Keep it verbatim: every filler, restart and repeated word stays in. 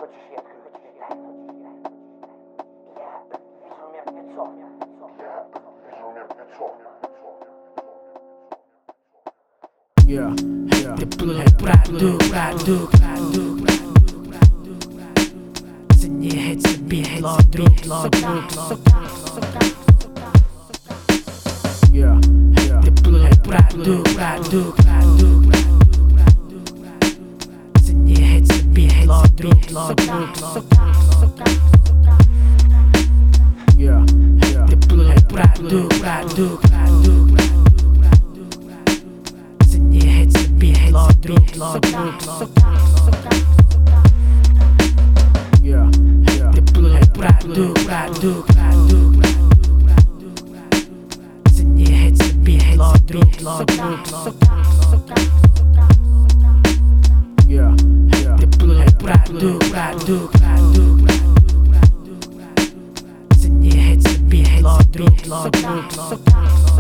хочешь, я открою тебе тайну. Я вижу мертвецов. Я вижу мертвецов. Yeah, yeah. Теплый продукт, продукт, продукт. Цене тебе лодрук, лодрук, Yeah, yeah. Теплый продукт, продукт, продукт. Цене тебе лодрук, лодрук, Yeah, yeah. Теплый продукт, продукт, продукт. Цене тебе лодрук, лодрук, Yeah, yeah. Теплый продукт, продукт, продукт. Цене тебе лодрук, лодрук, Yeah, yeah. Теплый продукт, продукт, продукт. Цене тебе лодрук, лодрук.